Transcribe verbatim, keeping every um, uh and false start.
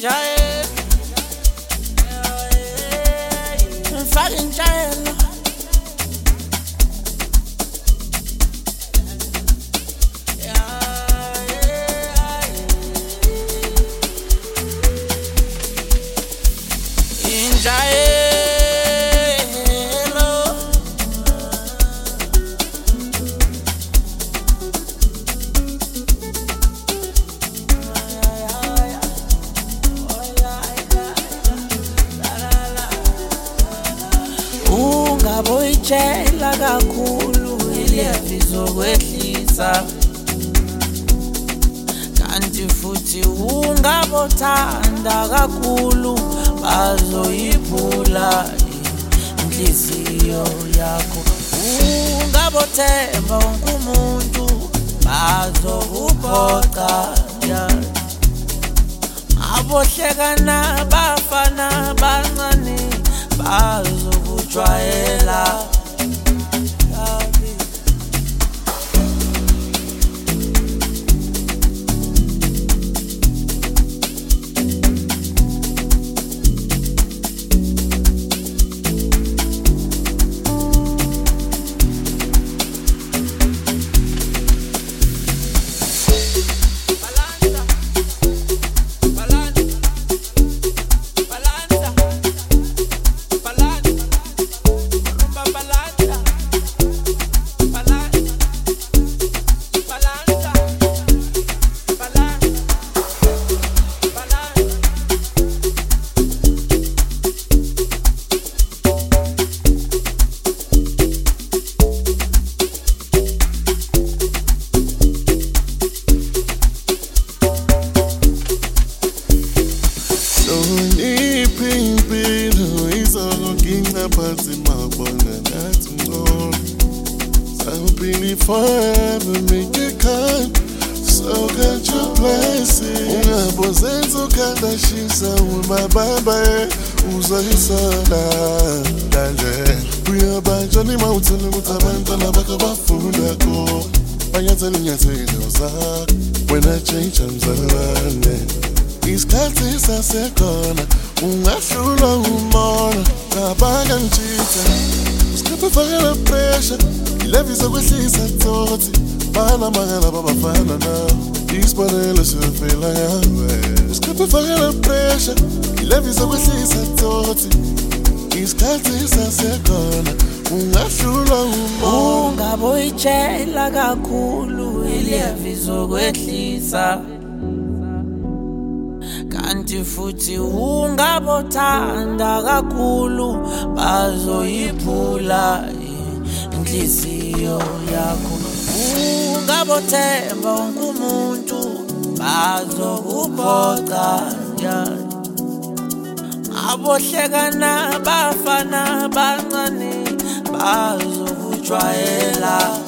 Injayelo, ngifake injayelo. Ungaboyitshela kakhulu ilevizo kwehlisa, kanti futhi ungabothanda kakhulu bazoyiphula inhliziyo yakho. Ungabothemba wonke umuntu bazokuphoqa, abohlekana bafana bancane bazokujwayela. Forever make it come, so can't you bless it? Ungabozenzo kanda shisa uma baba uza hisana danje. Uyabanja ni mauthele kutabantwana bakho bafunda ko. Banyathele nyathelo zakho wena change mzalwane. Isikhathi sasekhona ungahlula umona ngabanga ngitshitha. Usikhathi fakela pressure ilevizo kwehlisa thoughts bana magana babafana na isibonelo sifela yawe. Usikhathi fakela pressure ilevizo kwehlisa thoughts isikhathi sasekhona ungahlula umona. Ungaboyitshela kakhulu ilevizo kwehlisa, kanti futhi ungabothanda kakhulu bazoyiphula inhliziyo yakho. Ungabothemba wonke umuntu bazokuphoqa, abohlekana bafana bancane bazokujwayela.